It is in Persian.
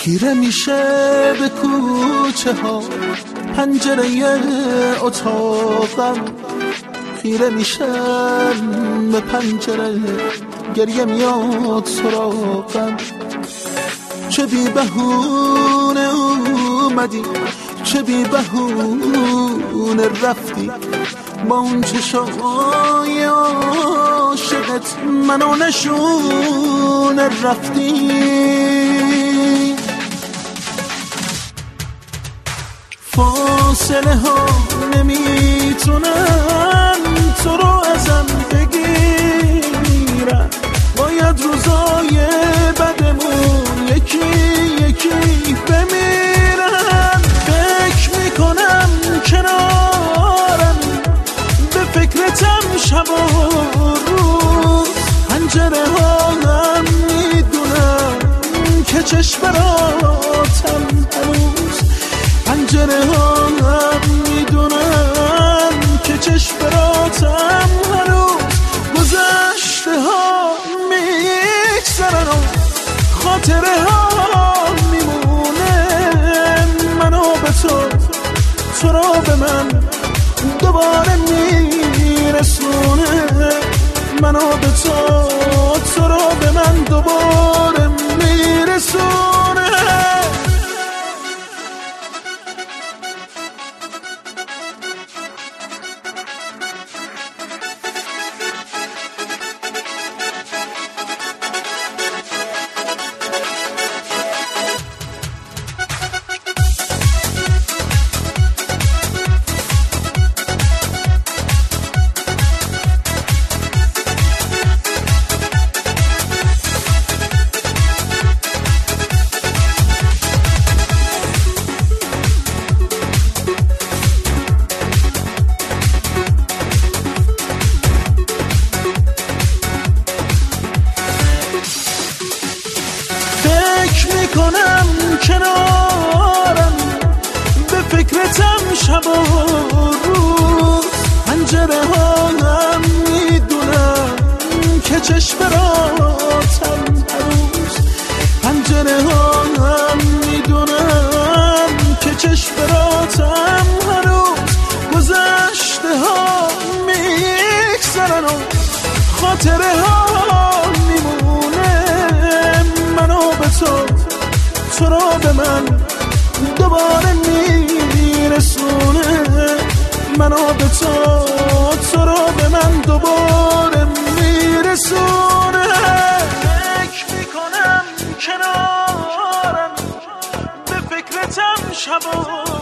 خیره میشه به کوچه ها پنجره اتاقم، خیره میشم به پنجره گریه میاد سراغم. چه بی بهونه اومدی چه بی بهونه رفتی، با اون چشای عاشقت منو نشونه رفتی. فاصله ها نمیتونن تو رو ازم بگیرن، باید روزای بدمون یکی یکی بمیرن. فکر میکنم کنارم، به فکرتم شب و روز، پنجره ها هم میدونم که چشم براتم هنوز، پنجره ها هم میدونم که چشم براتم هنوز. گذشته ها میگذرن و خاطره ها میمونه، منو به تو رو به من دوباره میرسونه، منو به تو رو به من دوباره میرسونه. فکر میکنم کنارم، به فکرتم شب و روز، پنجره ها هم میدونم که چشم براتم هنوز، پنجره ها هم میدونم که چشم براتم هنوز. گذشته ها میگذرن و خاطره ها میمونه، منو به تو رو به من دوباره میرسونه، منو به تو رو به من دوباره میرسونه. فکر میکنم کنارم، به فکرتم شب